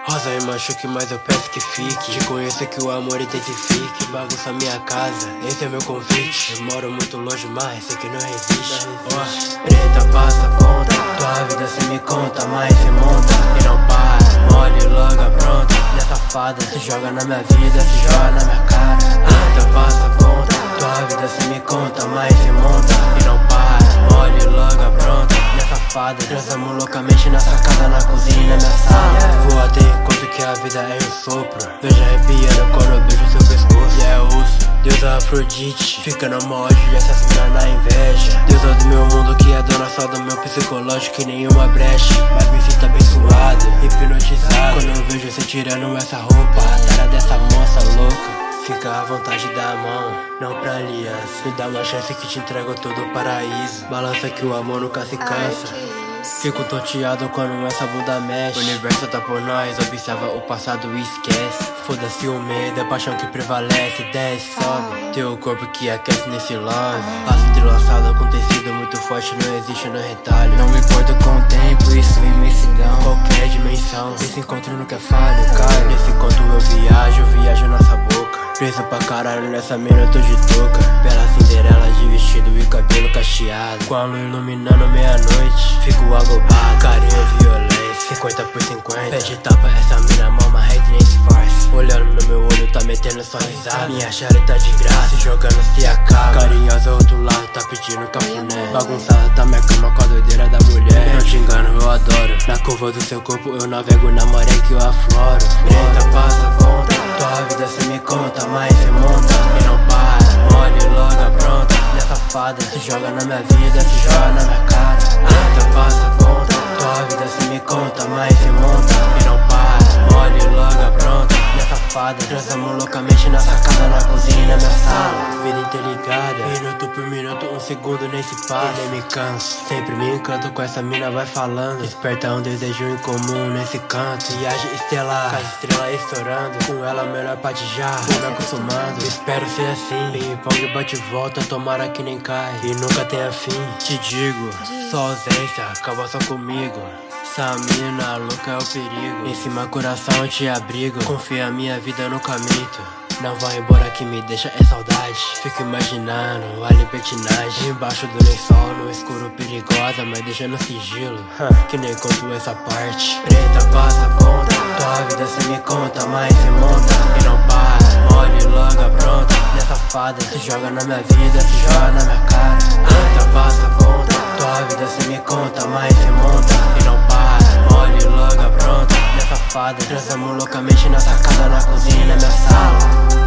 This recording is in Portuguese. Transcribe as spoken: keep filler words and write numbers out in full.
Rosa me machuque, mas eu peço que fique. Te conheço que o amor intensifique. Bagunça minha casa, esse é meu convite. Eu moro muito longe, mas sei que não resiste. Oh, preta passa a ponta. Tua vida cê me conta, mas cê monta e não para. Mole logo a pronta. Nessa fada se joga na minha vida, se joga na minha cara. Preta passa a ponta. Tua vida cê me conta, mas cê monta e não para. Mole logo a pronta. Nessa fada transamos loucamente na sacada, na cozinha e na minha sala. Vou até enquanto que a vida é um sopro. Vejo arrepiando quando eu beijo seu pescoço. E é osso, deusa Afrodite, fica no molde e assassina na inveja. Deusa do meu mundo que é dona só do meu psicológico e nenhuma brecha. Mas me sinto abençoado, hipnotizado quando eu vejo você tirando essa roupa. A cara dessa moça louca. Fica à vontade da mão, não pra aliança. Me dá uma chance que te entrego todo o paraíso. Balança que o amor nunca se cansa. Fico tonteado quando essa bunda mexe. O universo tá por nós, observa o passado e esquece. Foda-se o medo, é a paixão que prevalece. Desce, sobe, teu corpo que aquece nesse love. Laço entrelaçado com tecido muito forte, não existe no retalho. Não me importo com o tempo, isso é imensidão. Qualquer dimensão, esse encontro nunca é falho, caio. Nesse conto eu viajo, viajo nessa boca. Preso pra caralho nessa mina eu tô de touca. Bela Cinderela de vestido e cabelo cacheado. Com a lua iluminando meia-noite, fico agobado. Carinho e violência, cinquenta por cinquenta. Pede tapa, essa mina mama, hate nem esforce. Olhando no meu olho, tá metendo só risada. Minha chale tá de graça, se jogando se acaba. Carinhosa outro lado, tá pedindo cafuné. Bagunçada tá minha cama com a doideira da mulher. Não te engano, eu adoro. Na curva do seu corpo eu navego na maré que eu afloro. Preta passa a ponta. Tua vida cê me conta, mas cê monta e não para. Mole logo a pronta. Nessa fada se joga na minha vida, se joga na minha cara. Preta passa a ponta. Tua vida cê me conta, mas cê monta e não para. Mole logo a pronta. Nessa fada transamos loucamente na sacada, na cozinha e na minha sala. Vida interligada, minuto por minuto, um segundo nem se passa. Nem me canso, sempre me encanto com essa mina, vai falando. Desperta um desejo em comum nesse canto. Viagem estelar, casa estrela estourando. Com ela melhor patijar, vou me acostumando. Espero ser assim, ping-pong bate e volta, tomara que nem cai e nunca tenha fim. Te digo, só ausência, acaba só comigo. Essa mina louca é o perigo. Em cima coração eu te abrigo. Confia minha vida no caminho. Não vai embora que me deixa é saudade. Fico imaginando a libertinagem embaixo do lençol, no escuro perigosa, mas deixa no sigilo, que nem conto essa parte. Preta passa a ponta. Tua vida cê me conta, mas cê monta e não para. Mole logo a pronta. Nessa fada se joga na minha vida, se joga na minha cara. Preta passa a ponta. Tua vida cê me conta, mas cê monta e não para. Mole logo a pronta. Nessa fada transamos loucamente na sacada, na cozinha e na minha sala.